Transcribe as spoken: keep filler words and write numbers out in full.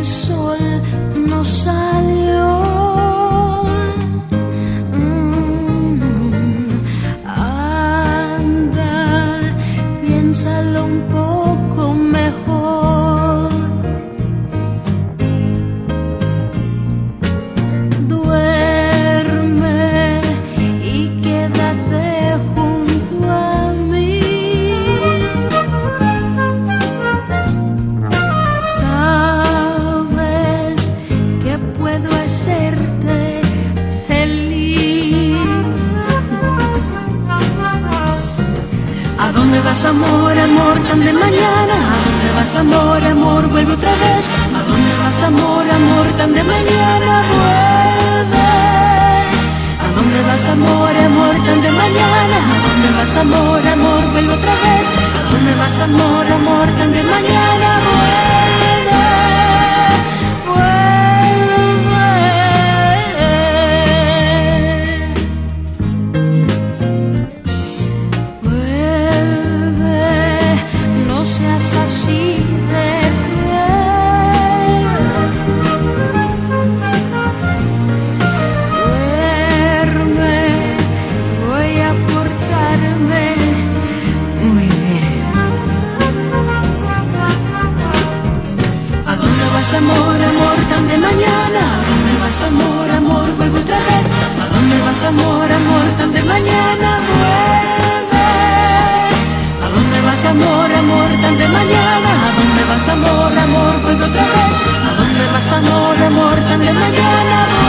sol no salió. Mm, anda, piénsalo un poco mejor. Duerme y quédate junto a mí. Sabes que puedo hacerte feliz. ¿A dónde vas, amor, amor, tan de mañana? ¿A dónde vas, amor, amor, vuelve otra vez? ¿A dónde vas, amor, amor, tan de mañana? Vuelve. ¿A dónde vas, amor, amor, tan de mañana? ¿A dónde vas, amor, amor, vuelve otra vez? ¿A dónde vas, amor, amor, tan de mañana? Vuelve, vuelve. Vuelve, no seas así de cruel. Duerme, voy a portarme muy bien. ¿A dónde vas, amor, amor, tan de mañana? ¿A dónde vas, amor, amor, vuelve otra vez? ¿A dónde vas, amor, amor, tan de mañana? Vuelve. ¿A dónde vas, amor, amor, tan de mañana? ¿A dónde vas, amor, amor, vuelve otra vez? ¿A dónde vas, amor, amor, tan de mañana?